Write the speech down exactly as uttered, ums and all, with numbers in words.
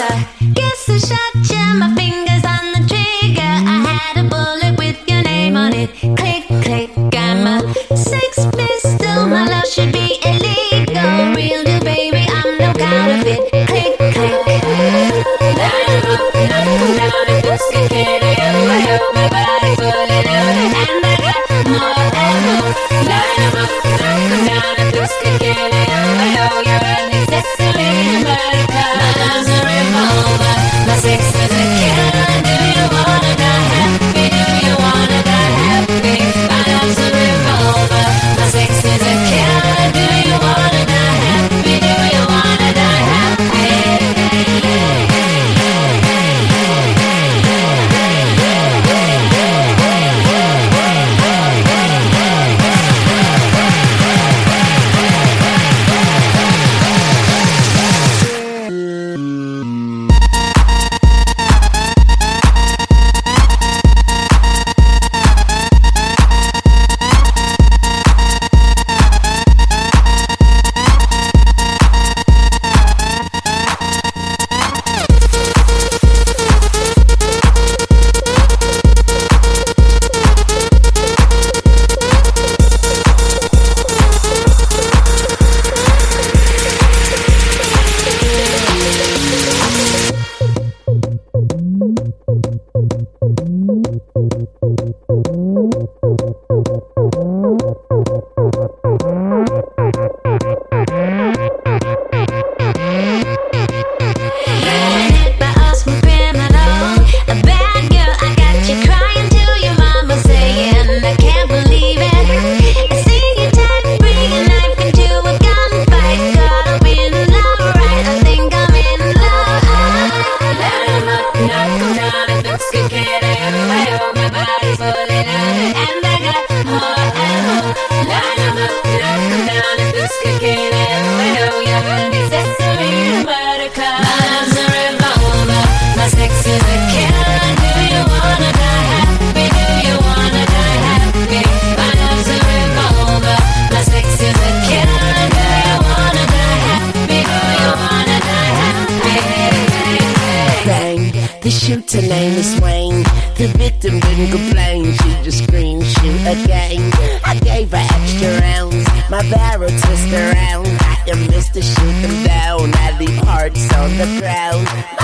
Guess I shot you, my fingers on the trigger. I had a bullet with your name on it. Click, click, I'm a sex pistol. My love should be illegal. Real deal, baby, I'm no counterfeit. Click, click. Line 'em up, knock 'em down. If this can get you, I hope my body pulling out. And I got more ammo. Line 'em up, knock 'em down. If this can get you, I know you're unnecessary. America, my love's a revolver. My sex is a killer. Do you wanna die happy? Do you wanna die happy? My love's a revolver. My sex is a killer. Do you wanna die happy? Do you wanna die happy? The shooter name is Wayne. The victim didn't complain, she just screamed, shoot again. I gave her extra rounds, my barrel twist around. I am Mister Shoot them down, I leave hearts on the ground.